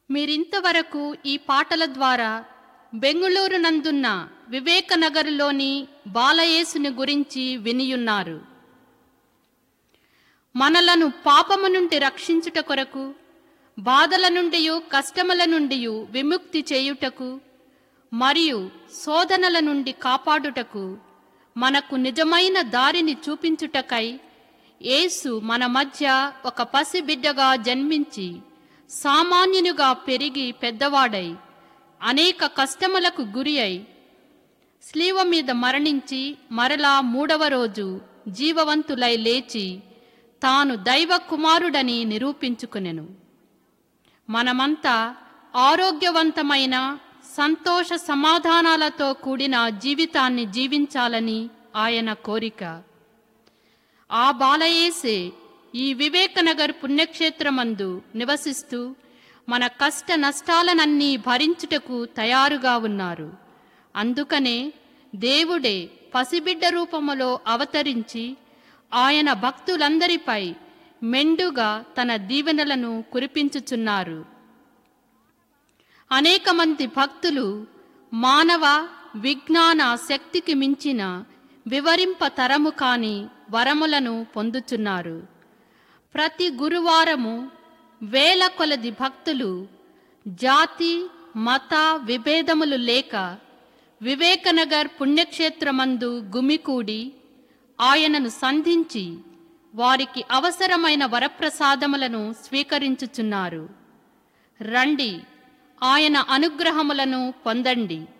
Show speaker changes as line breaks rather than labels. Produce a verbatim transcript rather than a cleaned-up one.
మీరింతవరకు ఈ పాటల ద్వారా బెంగుళూరు నందున్న వివేకనగర్లోని బాలయేసుని గురించి వినియున్నారు. మనలను పాపము నుండి రక్షించుట కొరకు, బాధల నుండి కష్టముల నుండి విముక్తి చేయుటకు మరియు శోధనల నుండి కాపాడుటకు మనకు నిజమైన దారిని చూపించుటకై యేసు మన మధ్య ఒక పసిబిడ్డగా జన్మించి సామాన్యునిగా పెరిగి పెద్దవాడై అనేక కష్టములకు గురి అయి స్లీవ మీద మరణించి మరలా మూడవ రోజు జీవవంతులై లేచి తాను దైవ కుమారుడని నిరూపించుకొనెను. మనమంతా ఆరోగ్యవంతమైన సంతోష సమాధానాలతో కూడిన జీవితాన్ని జీవించాలని ఆయన కోరిక. ఆ బాలయేసే ఈ వివేకనగర్ పుణ్యక్షేత్రమందు నివసిస్తూ మన కష్ట నష్టాలనన్నీ భరించుటకు తయారుగా ఉన్నారు. అందుకనే దేవుడే పసిబిడ్డ రూపములో అవతరించి ఆయన భక్తులందరిపై మెండుగా తన దీవెనలను కురిపించుచున్నారు. అనేక మంది భక్తులు మానవ విజ్ఞాన శక్తికి మించిన వివరింప తరము కాని వరములను పొందుచున్నారు. ప్రతి గురువారము వేల కొలది భక్తులు జాతి మత విభేదములు లేక వివేకనగర్ పుణ్యక్షేత్రమందు గుమికూడి ఆయనను సంధించి వారికి అవసరమైన వరప్రసాదములను స్వీకరించుచున్నారు. రండి, ఆయన అనుగ్రహములను పొందండి.